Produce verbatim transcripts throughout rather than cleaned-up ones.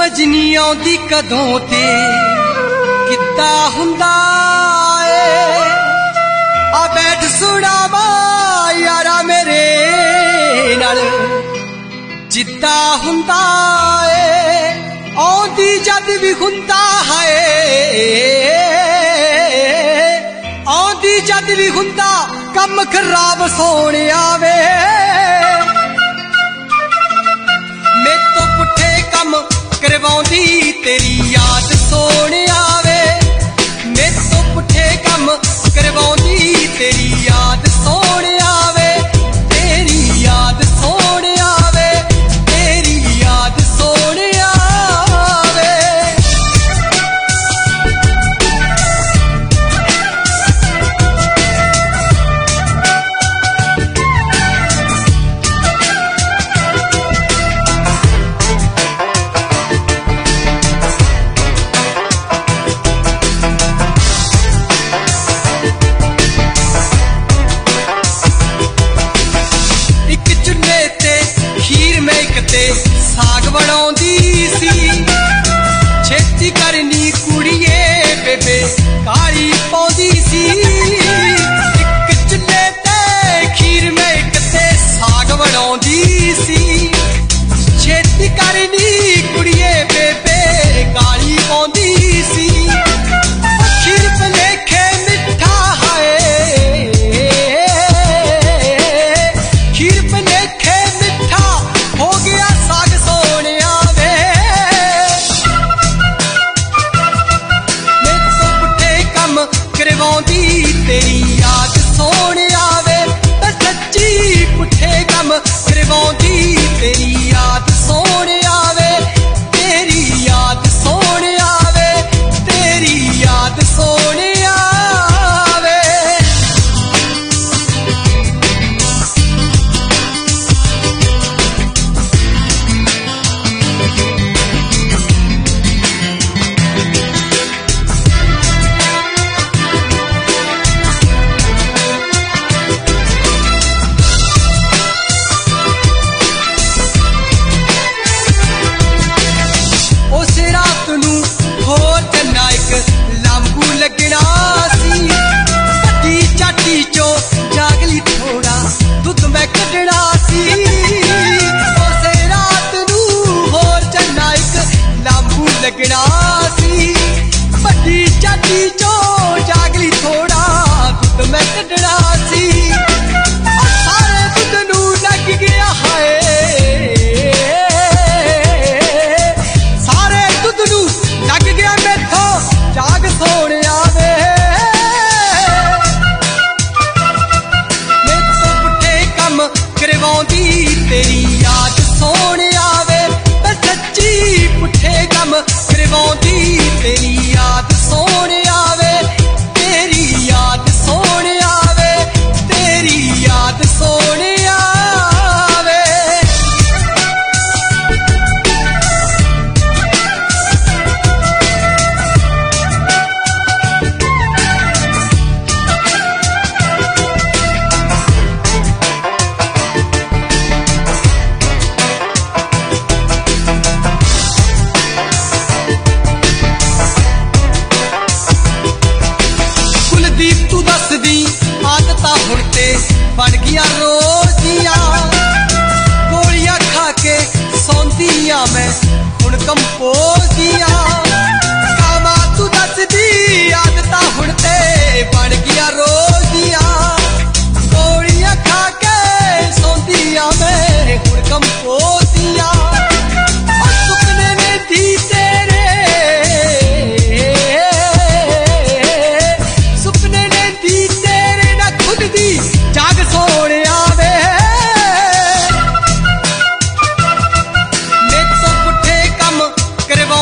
समझ नहीं आती कदों ते किता हुंदा ए आ बैठ सुनावा यारा मेरे नाल जिद्दा हुंदा ए आंदी जद भी हुंदा है आंदी जद भी हुंदा कम खराब सोने आवे मैं तो पुठे कम करवाउंदी तेरी याद सोने आवे मैं तो पुठे कम करवाउंदी तेरी याद सोने आवे तेरी याद सोने आवे तेरी याद सोने आवे। साग बनाउंदी सी छेती करनी कुड़िए बेबे काली पौंदी सी एक चुल्हे ते खीर में कते साग बनाउंदी सी छेती करनी कुड़िए बेबे काली पौंदी सी खीर पे लेखे मिठा है खीर पे लेखे मिठा हो गया साग सोने आवे मैं तो पुठे कम करवाउंदी तेरी याद सोने आवे मैं सच्ची पुठे कम करवाउंदी तेरी याद सोने आवे तेरी याद सोने आवे तेरी याद सोने आवे। लगना सी पटी चाटी चो जागली थोड़ा दुध मैं कढ़ना सी उसे रात नू होर चन्ना एक लांबू लगना सी पटी चाटी चो जागली थोड़ा दुध मैं कढ़ना सी सारे दुध नू लग गया है सारे दुध नू लग गया मैथों जाग सोने आवे मैं तो पुठे कम करवाउंदी तेरी याद सोने आवे मैं सच्ची पुठे कम करवाउंदी तेरी याद सोने आवे तेरी याद सोने आवे तेरी याद सोने आवे। तू दस दी आदता हुण ते बन गया रोजिया गोलियां खा के सौंदियां मैं हुण कंपोजिया कामा तू दस दी आदता हुण ते बन गया रोजिया गोलियां खा के सौंदियां मैं हुण कंपोजिया सुपने में दी तेरे जाग सोने आवे मैं तो पुठे कम करवा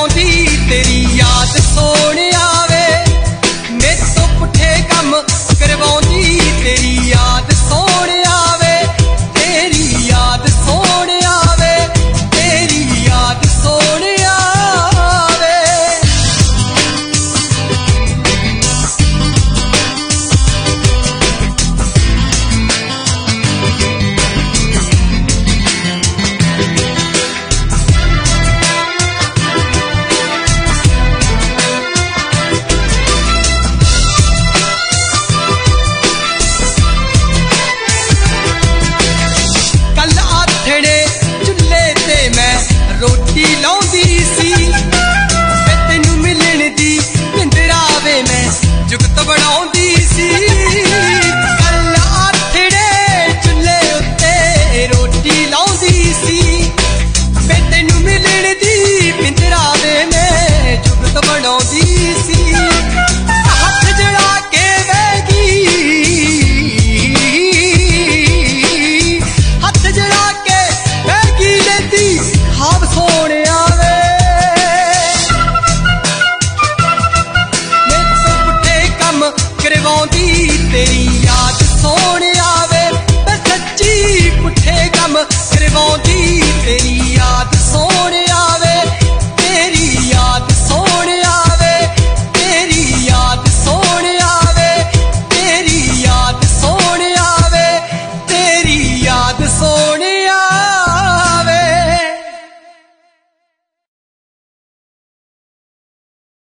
ਆਉਂਦੀ ਸੀ।